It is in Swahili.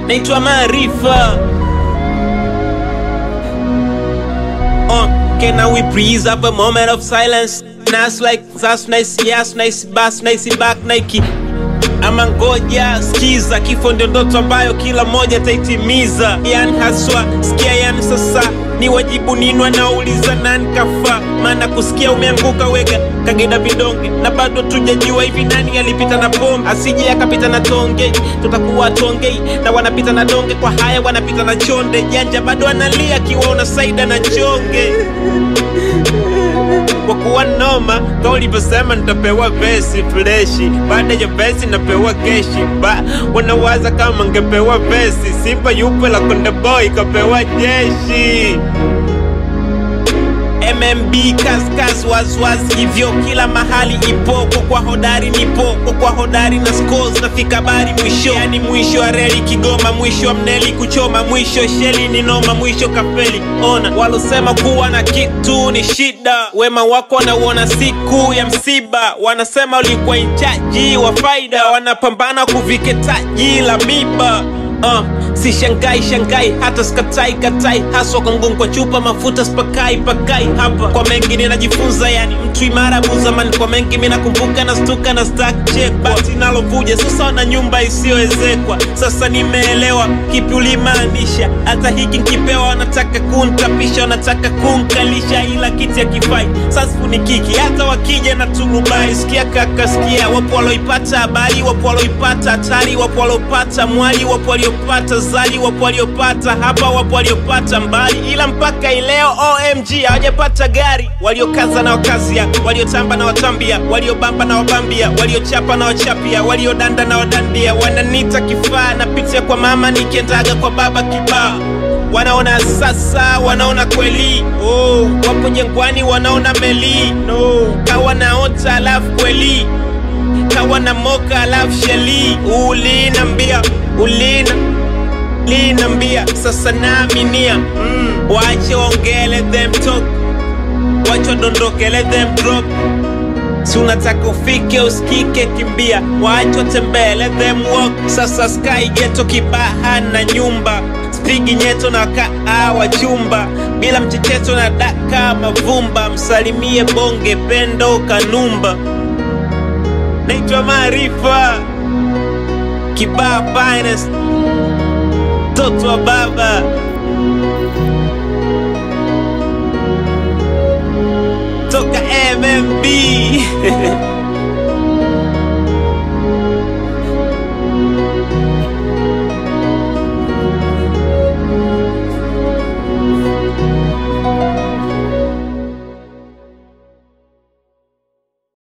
naitwa Maarifa. Can we please have a moment of silence? Nas like that's nice, yes nice, bass nice, back Nike. Ama ngoja skiza, kifo ndio ndoto ambayo kila moja taitimiza. Yani haswa sikia, yani sasa ni wajibu ninwa nauliza nani kafa. Maana kusikia umeanguka wega kageda vidonge, na bado tujajua hivi nani alipita na pombe asije akapita na tonge. Tutakuwa tongei na wanapita na donge, kwa haya wanapita na chonde. Janja bado analia kiwaona Saida na chonge. Kwa kuwa noma, kama ulivyosema nitapewa vesi freshi, baada ya vesi napewa keshi. Wanawaza kama ngepewa vesi, Simba yupo la Konde Boy kapewa jeshi. MMB kaskaz wazwaz hivyo kila mahali ipo. Kwa hodari nipo, kwa hodari na scores nafika bari mwisho. Yani mwisho wa reli Kigoma, mwisho wa mneli kuchoma, mwisho sheli ni noma, mwisho kafeli. Ona walosema kuwa na kitu ni shida, wema wako wanauona siku ya msiba. Wanasema ulikuwa inchaji wa faida, wanapambana kuvike taji la miba. Si shangai hata skatai katai, haswa kwa ngungu kwa chupa mafuta spakai pakai. Hapa kwa mengi ninajifunza, yani mtu imara buzamani. Kwa mengi mina kumbuka na stuka na stack check. Bati nalovuja sasa na nyumba isiyoezekwa. Sasa nimeelewa kipi ulimaanisha. Hata hiki nkipewa wanataka kuntapisha, wanataka kunkalisha, ila kiti ya kifai sasa funikiki. Hata wakija na turubai, sikia kaka sikia. Wapo waloipata habari, wapo waloipata hatari, wapo walopata mwali, wapo waliopata zali, wapo waliopata hapa, wapo waliopata mbali. Ila mpaka ileo OMG hawajapata gari. Waliokaza na wakazia, waliotamba na watambia, waliobamba na wabambia, waliochapa na wachapia, waliodanda na wadandia. Wananita kifaa na pitia kwa mama nikiendaga kwa baba kibaa. Wanaona sasa, wanaona kweli. Wapo jangwani wanaona meli. Kawa naota alafu kweli, kawa na moka alafu sheli. Linambia sasa naaminia. Wache ongea, let them talk. Wache dondoke, let them drop. Si unataka ufike usikike, kimbia. Wache tembea, let them walk. Sasa sky ghetto kibaha na nyumba, spigi nyeto na kaa wa chumba, bila mchecheto na daka mavumba. Msalimie bonge pendo kanumba. Naitwa Maarifa, Kibaha finest, toto wa baba. Toka MMB